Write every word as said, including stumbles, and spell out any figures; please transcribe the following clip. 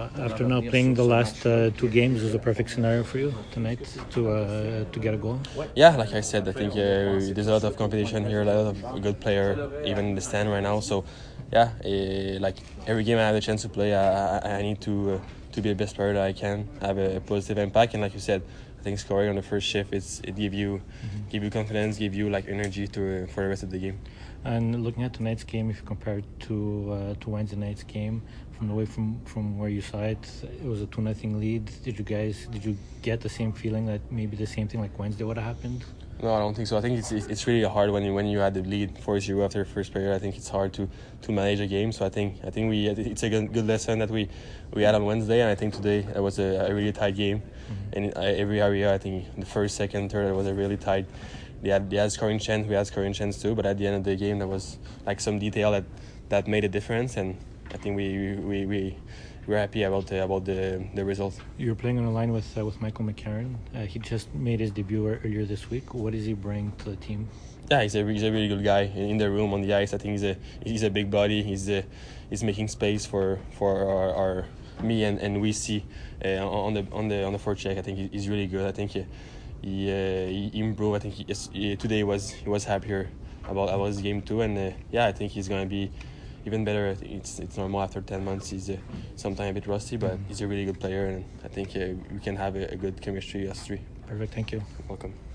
uh, after now playing the last uh, two games, is a perfect scenario for you tonight to uh, to get a goal? Yeah, like I said, I think uh, there's a lot of competition here, a lot of good player, even in the stand right now. So, yeah, uh, like every game I have a chance to play, I, I, I need to uh, to be the best player that I can, have a positive impact. And like you said, I think scoring on the first shift, it's it give you mm-hmm. give you confidence, give you like energy to uh, for the rest of the game. And looking at tonight's game, if you compare it to uh, to Wednesday night's game, from the way from, from where you saw it, it was a two nothing lead. Did you guys did you get the same feeling that maybe the same thing like Wednesday would have happened? No, I don't think so. I think it's it's really hard when you when you had the lead four zero after the first period. I think it's hard to, to manage a game. So I think I think we it's a good, good lesson that we, we had on Wednesday, and I think today it was a, a really tight game. Mm-hmm. And in every area, I think the first, second, third, it was a really tight. They had, they had scoring chance, we had scoring chance too, but at the end of the game there was like some detail that, that made a difference, and I think we we we we're happy about the, about the the result. You're playing on a line with uh, with Michael McCarron. Uh, he just made his debut earlier this week. What does he bring to the team? Yeah, he's a he's a really good guy in the room, on the ice. I think he's a he's a big body. He's a, he's making space for for our, our me and and we see uh, on the on the on the forecheck. I think he's really good. I think he. He, uh, he improved. I think he, he, today was he was happier about about his game too, and uh, yeah, I think he's gonna be even better. I think it's it's normal after ten months. He's uh, sometimes a bit rusty, but he's a really good player, and I think uh, we can have a, a good chemistry as three. Perfect. Thank you. Welcome.